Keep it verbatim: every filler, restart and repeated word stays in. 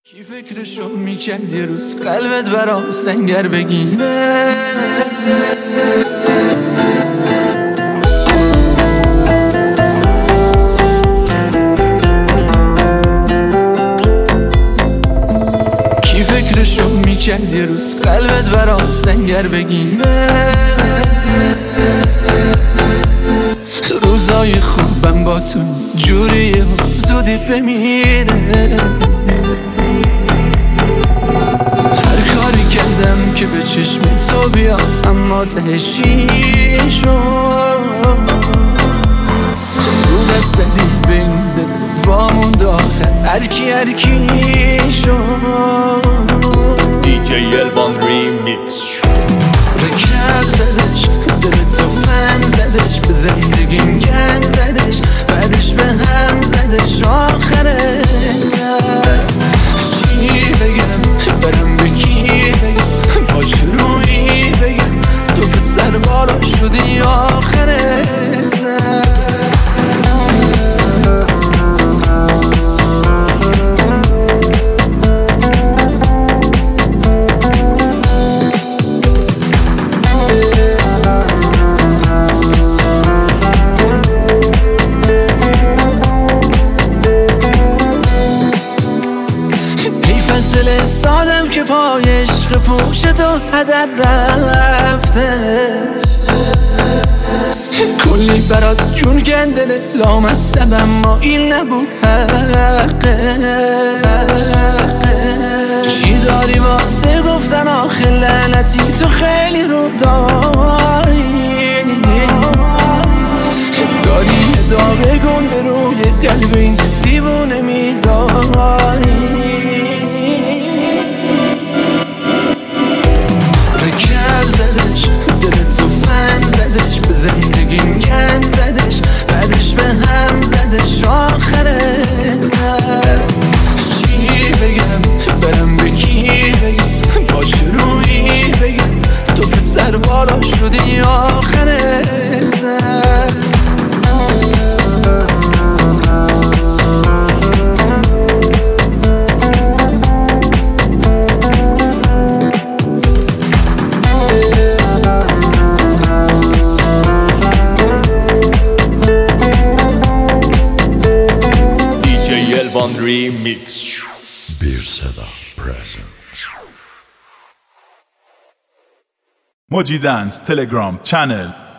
کی فکرشو میکرد یه روز قلبت برام سنگر بگیره؟ کی فکرشو میکرد یه روز قلبت برام سنگر بگیره؟ روزای خوبم با تو جوریه زودی بمیره. هر کاری کردم که به چشم تو بیام اما تهشی شد. رو دست دی به این دل وامون داخل هر کی هر کی شد. دی جی الوان ریمیکس رکب زدش دل تو فن زدش به زندگیم گن زدش بعدش به هم زدش آخر سر چی بگم برم به کی بگم باش روی بگم تو سر بالا شدی آخر سر. دل سادم که پای عشق پوش تو هدر رفته کلی برات جون گندله لامصب اما این نبود حقه. چی داری واسه گفتن آخه لعنتی تو خیلی رو داری داری داغ گنده روی قلب این دیوونه میذاری. زدش دل تو فن زدش به زندگیم گن زدش بعدش به هم زدش آخر سر چی بگم برم به کی بگم باش روی بگم تو سر بالا شدی آخر سر. Remix Bir Seda present. Moji Dance Telegram channel